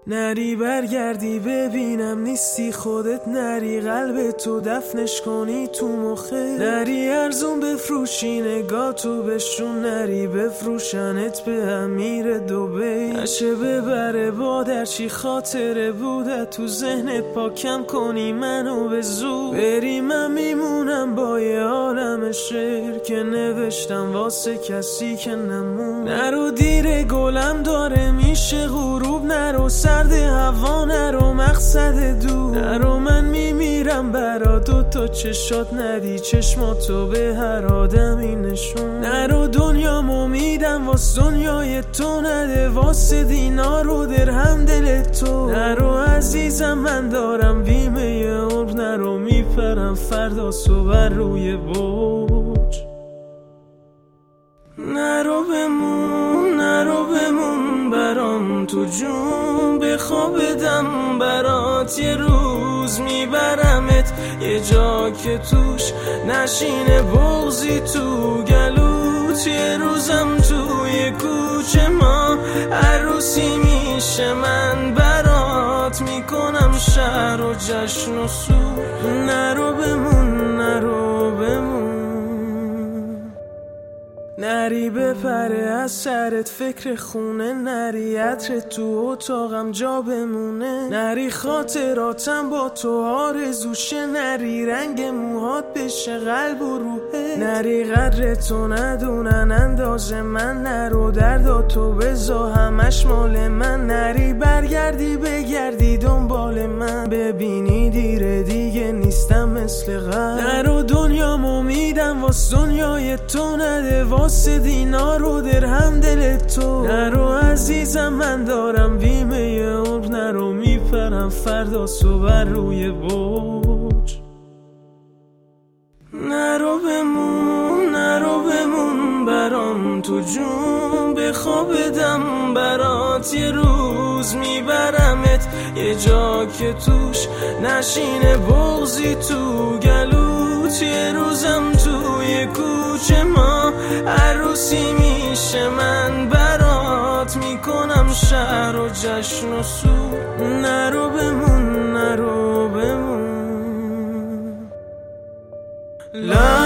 نری برگردی ببینم نیستی خودت، نری قلب تو دفنش کنی تو مخه، نری ارزون بفروشی نگاه تو بشون، نری بفروشنت به امیر دبی، نشه ببره با درچی خاطره بوده تو ذهنت، پاکم کنی منو به زور بری، من میمونم با یه عالم شعر که نوشتم واسه کسی که نمون. نرو دیر گلم داره میشه غروب، نرو سرد هوا، نرو مقصد دور، نرو من میمیرم برا دوتا چشات، ندی چشماتو به هر آدمی نشون، نرو دنیامو میدم واس دنیای تو، نده واسه دینار و درهم دل تو، نرو عزیزم من دارم بیمه عمر، نرو میپرم فردا صبح روی برج، نرو بمون برام تو جون، بخوابدم برات یه روز میبرمت یه جا که توش نشینه بغضی تو گلوت، یه روزم توی کوچه ما عروسی میشه، من برات میکنم شهر و جشن و سور، نرو بمون نری بپره از سرت فکر خونه، نری عطرت تو اتاقم جا بمونه، نری خاطراتم با تو آرزوشه، نری رنگ موهات بشه قلب و روحه، نری قدر تو ندونن انداز من، نرو درداتو بزا همش مال من، نری برگردی بگردی دنبال من، ببینی دیره دیگه نیستم مثل قبل، نرو دنیامو میدم واس دنیای تو، نده واسه دینار و درهم دل تو، نرو عزیزم من دارم بیمه عمر، نرو میپرم فردا صبح روی برج، نرو بمون برام تو جون، بخوابدم برات یه روز میبرمت یه جا که توش نشینه بغضی تو گلوت، یه روزم توی کوچه ما عروسی میشه، من برات میکنم شهر و جشن و سور، نرو بمون